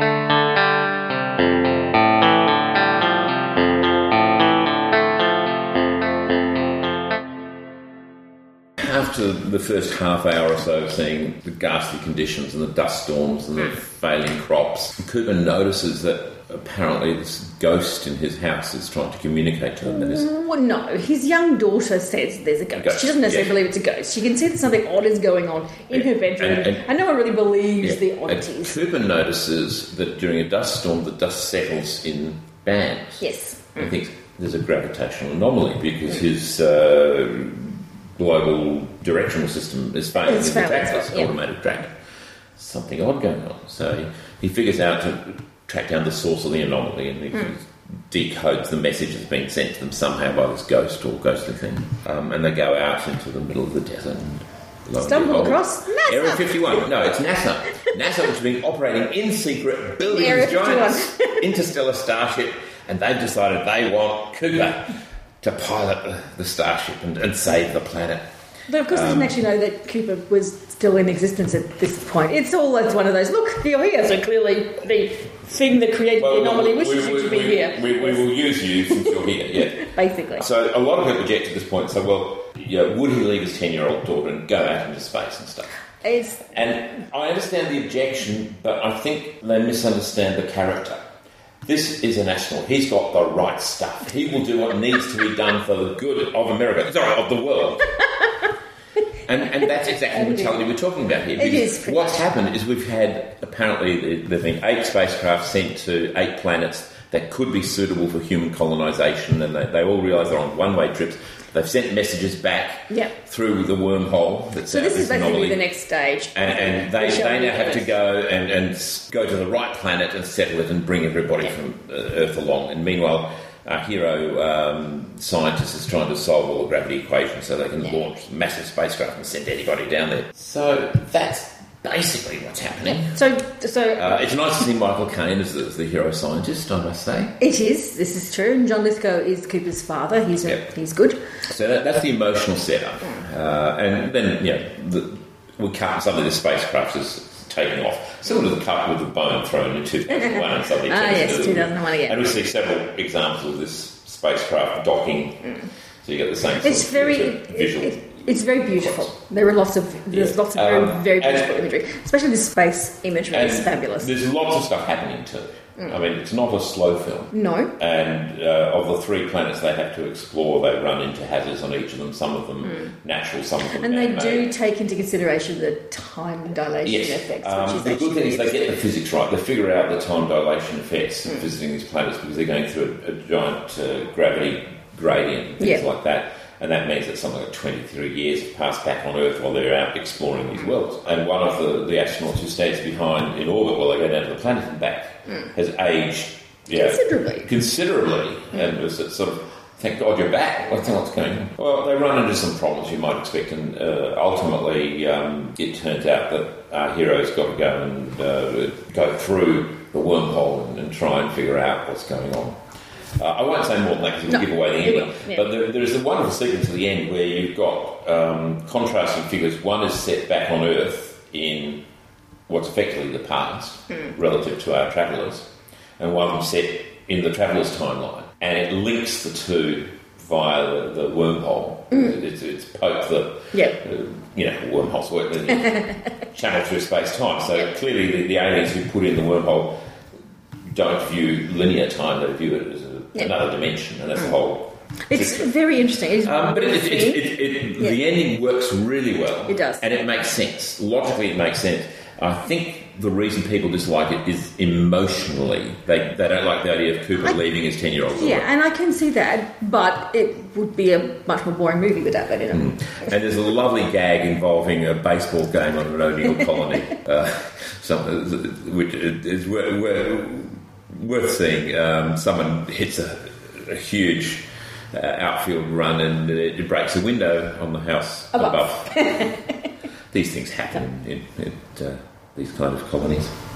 After the first half hour or so of seeing the ghastly conditions and the dust storms and the failing crops, Cooper notices that apparently this ghost in his house is trying to communicate to him. Well, no, his young daughter says there's a ghost. She doesn't necessarily believe it's a ghost. She can see that something odd is going on in her bedroom, and no one really believes the oddities. Cooper notices that during a dust storm, the dust settles in bands. Yes. I think there's a gravitational anomaly because his global directional system is failing in the trackless automated track. Something odd going on. So he figures out to track down the source of the anomaly and he decodes the message that's being sent to them somehow by this ghost or ghostly thing. And they go out into the middle of the desert and stumble across NASA. Area 51. No, it's NASA. NASA, which has been operating in secret, building Area this giant interstellar starship, and they've decided they want Cooper to pilot the starship and save the planet. But of course they didn't actually know that Cooper was still in existence at this point. It's always one of those, look, you're here, so clearly the thing that created the anomaly wishes you to be here. We will use you since you're here, yeah. Basically. So a lot of people object to this point and say, well, would he leave his 10-year-old daughter and go out into space and stuff? And I understand the objection, but I think they misunderstand the character. This is an astronaut. He's got the right stuff. He will do what needs to be done for the good of America. Sorry, of the world. And that's exactly the mentality we're talking about here. It is. What's happened is we've had, apparently, there have been 8 spacecraft sent to 8 planets that could be suitable for human colonisation, and they all realise they're on one-way trips. They've sent messages back through the wormhole. So this is basically the next stage. And they now have to go and go to the right planet and settle it and bring everybody from Earth along. And meanwhile, our hero scientist is trying to solve all the gravity equations so they can launch massive spacecraft and send anybody down there. So that's basically what's happening. So it's nice to see Michael Caine as the hero scientist, I must say. It is. This is true. And John Lithgow is Cooper's father. He's good. So that's the emotional setup. And then, we cut some of the spacecraft is taken off. Similar to the cut with the bone thrown in 2001 and something. Yes, 2001 again. And we see several examples of this spacecraft docking. So you get the same sort of visual. It's very beautiful. There are lots of very beautiful imagery, especially the space imagery is fabulous. There's lots of stuff happening too. I mean, it's not a slow film. No. And of the 3 planets they have to explore, they run into hazards on each of them. Some of them natural, some of them and man-made. They do take into consideration the time dilation effects. The good thing is they get the physics right. They figure out the time dilation effects of visiting these planets because they're going through a giant gravity gradient, things like that. And that means that something like 23 years have passed back on Earth while they're out exploring these worlds. And one of the astronauts who stays behind in orbit while they go down to the planet and back has aged considerably. And was sort of, thank God you're back. What's going on? Well, they run into some problems you might expect, and ultimately it turns out that our hero's got to go and go through the wormhole and try and figure out what's going on. I won't say more than that because it'll give away the ending. But there is a wonderful sequence at the end where you've got contrasting figures. One is set back on Earth in what's effectively the past relative to our travellers, and one set in the travellers' timeline. And it links the two via the wormhole. It's poked the wormholes work, channel through space-time. So clearly the aliens who put in the wormhole don't view linear time, they view it as another dimension, and that's the whole... It's very interesting. But the ending works really well. It does. And it makes sense. Logically, it makes sense. I think the reason people dislike it is emotionally. They don't like the idea of Cooper leaving his 10-year-old daughter. Yeah, and I can see that, but it would be a much more boring movie without that in it. And there's a lovely gag involving a baseball game on an O'Neill colony, which is worth seeing. Someone hits a huge outfield run and it breaks a window on the house above. These things happen in these kind of colonies.